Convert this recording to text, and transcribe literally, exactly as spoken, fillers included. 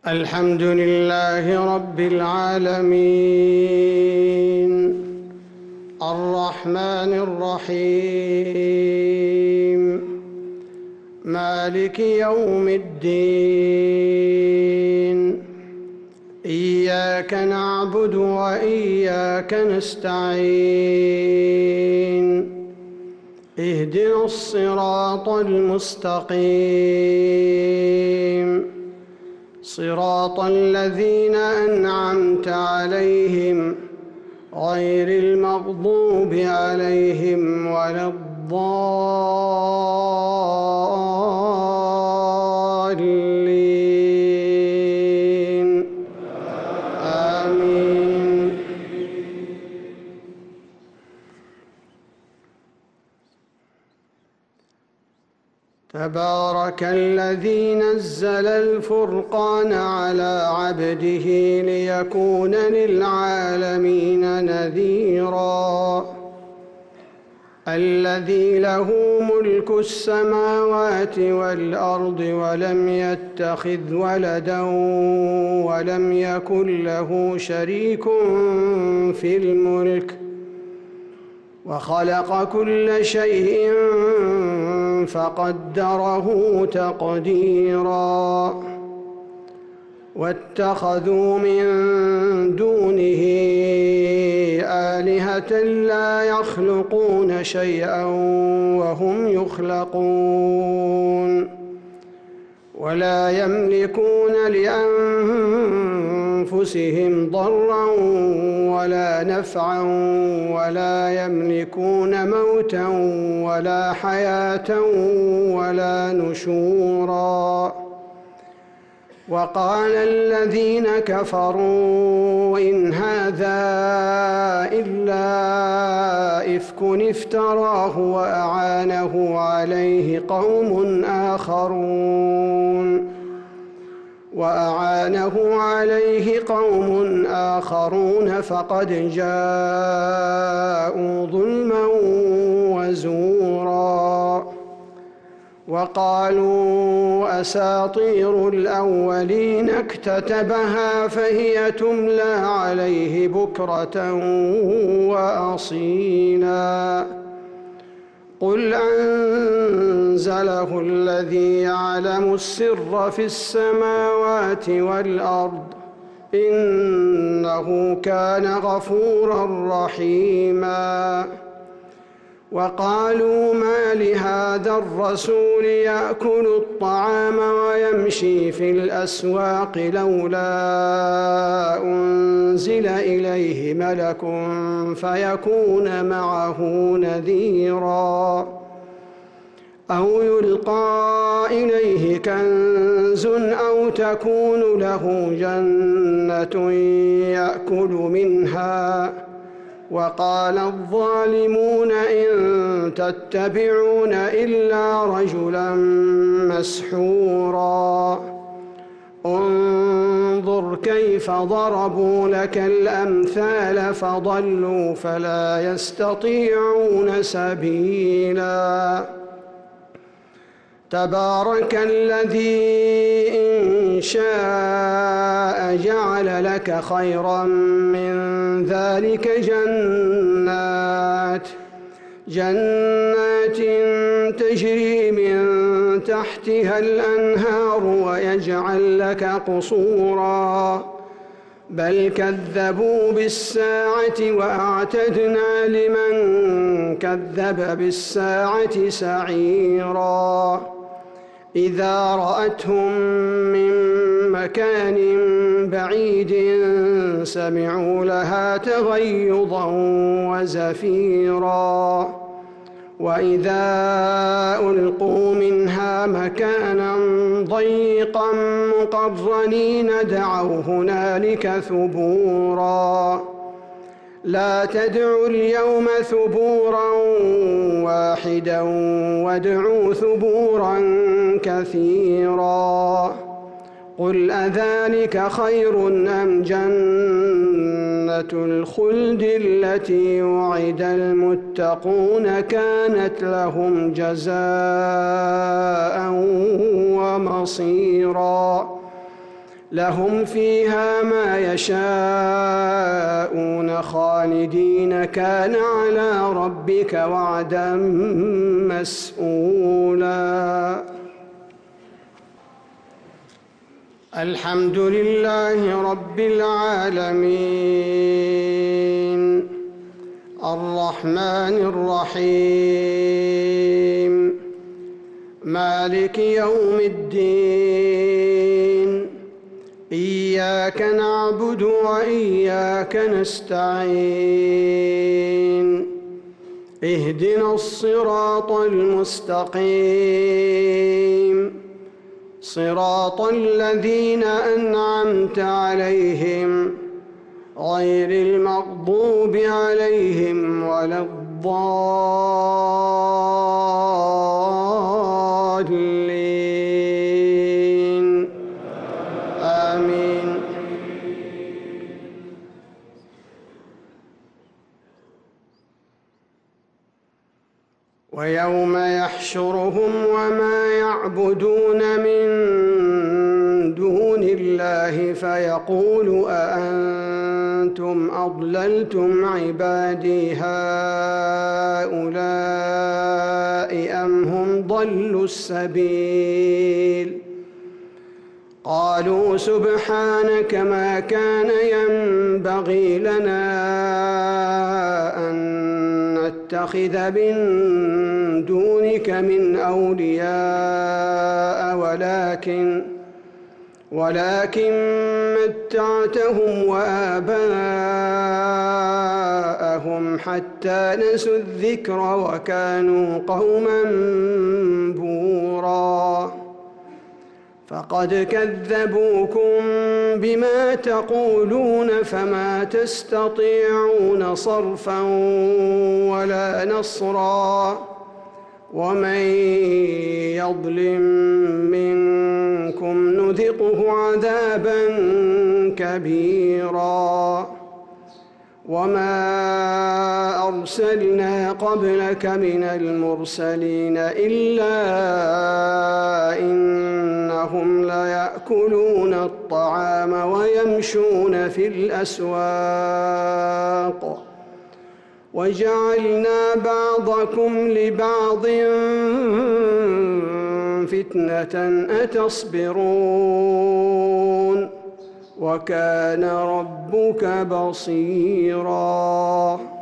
الحمد لله رب العالمين الرحمن الرحيم مالك يوم الدين إياك نعبد وإياك نستعين اهدنا الصراط المستقيم صراط الذين أنعمت عليهم غير المغضوب عليهم ولا الضالين آمين. تبارك الذي نزل الفرقان على عبده ليكون للعالمين نذيرا الذي له ملك السماوات والأرض ولم يتخذ ولدا ولم يكن له شريك في الملك وخلق كل شيء فقدره تقديرا واتخذوا من دونه آلهة لا يخلقون شيئا وهم يخلقون ولا يملكون لأنفسهم ضرا ولا نفعا ولا يملكون موتا ولا حياة ولا نشورا وقال الذين كفروا إن هذا إلا إفك افتراه وأعانه عليه قوم آخرون وأعانه عليه قوم آخرون فقد جاءوا ظلما وزورا وقالوا أساطير الأولين اكتتبها فهي تملى عليه بكرة وأصيلا قل أنزله الذي يعلم السر في السماوات والأرض إنه كان غفورا رحيما وقالوا ما لهذا الرسول يأكل الطعام ويمشي في الأسواق لولا أنزل إليه ملك فيكون معه نذيرا أو يلقى إليه كنز أو تكون له جنة يأكل منها وقال الظالمون إن تتبعون إلا رجلا مسحورا انظر كيف ضربوا لك الأمثال فضلوا فلا يستطيعون سبيلا تبارك الذي إن شاء جعل لك خيرا من ذلك جنات جنات تجري من تحتها الأنهار ويجعل لك قصورا بل كذبوا بالساعة وأعتدنا لمن كذب بالساعة سعيرا إذا رأتهم من مكان بعيد سمعوا لها تغيظا وزفيرا وإذا ألقوا منها مكانا ضيقا مقرنين دعوا هنالك ثبورا لا تدعوا اليوم ثبورا واحدا وادعوا ثبورا كثيرا قل أذلك خير أم جنة الخلد التي وعد المتقون كانت لهم جزاء ومصيرا لهم فيها ما يشاءون خالدين كان على ربك وعدا مسئولا. الحمد لله رب العالمين الرحمن الرحيم مالك يوم الدين إياك نعبد وإياك نستعين اهدنا الصراط المستقيم صراط الذين أنعمت عليهم غير المغضوب عليهم ولا الضالين آمين. ويوم يحشرهم وما يعبدون من دون الله فيقول أأنتم أضللتم عبادي هؤلاء أم هم ضلوا السبيل قالوا سبحانك ما كان ينبغي لنا أن نتخذ من دونك من أولياء ولكن ولكن متعتهم وآباءهم حتى نسوا الذكر وكانوا قوما بورا فقد كذبوكم بما تقولون فما تستطيعون صرفا ولا نصرا ومن يظلم منكم نذقه عذابا كبيرا. وما أرسلنا قبلك من المرسلين إلا إنهم ليأكلون الطعام ويمشون في الأسواق وجعلنا بعضكم لبعض فتنة أتصبرون وكان ربك بصيراً.